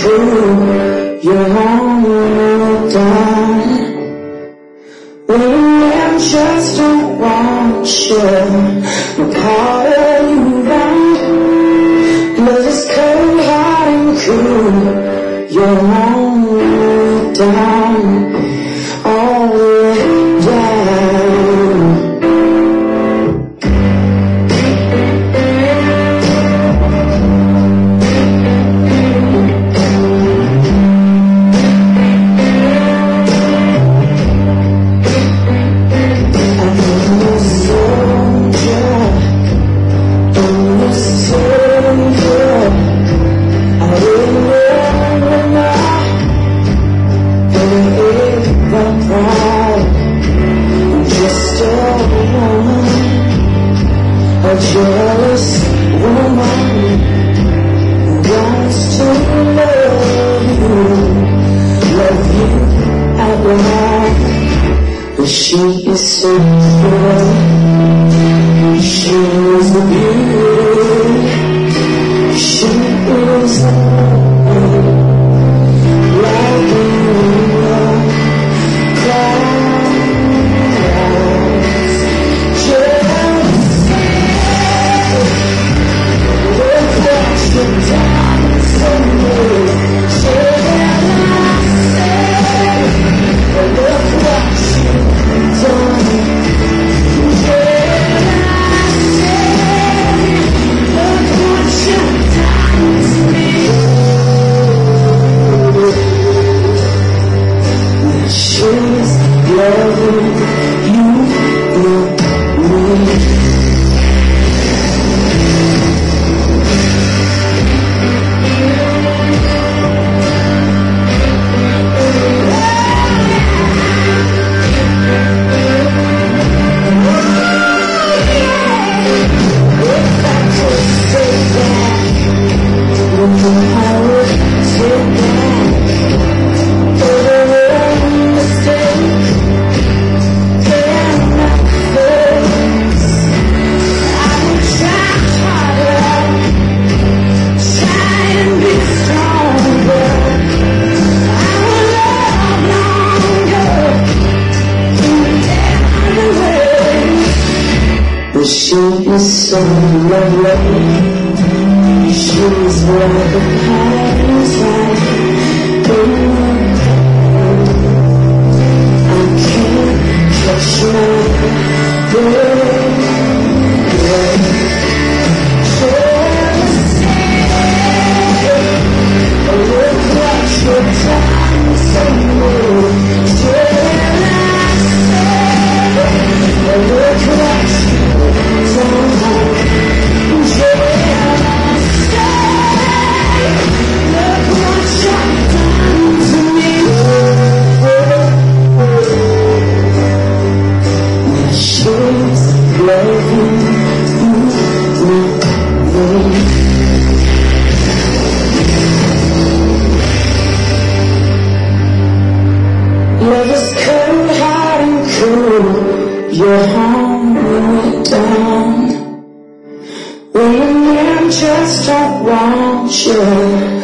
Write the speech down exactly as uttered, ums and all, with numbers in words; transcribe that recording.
cool, you're all done. When I just don't want you, no part of you right. Love is cold, hot and cool, you're all done, all the way down. A jealous woman who wants to love you, love you outright. But she is so good, she is the beauty, she is the love, like you, clouds. She is so lovely, she's where the highest light. I can't catch my breath. Just say, look what you've done to me. Did I say, look what love is cold, hot and cool, you're home down. When I just don't want you.